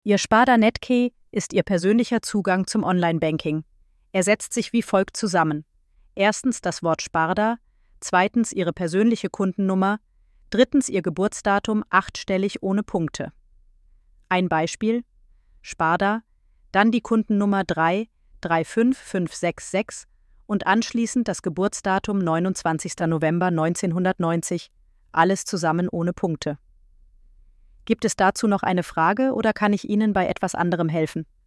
Ihr Sparda Netkey ist Ihr persönlicher Zugang zum Online-Banking. Er setzt sich wie folgt zusammen. Erstens das Wort Sparda, zweitens Ihre persönliche Kundennummer, drittens Ihr Geburtsdatum 8-stellig ohne Punkte. Ein Beispiel: Sparda, dann die Kundennummer 335566 und anschließend das Geburtsdatum 29. November 1990, alles zusammen ohne Punkte. Gibt es dazu noch eine Frage oder kann ich Ihnen bei etwas anderem helfen?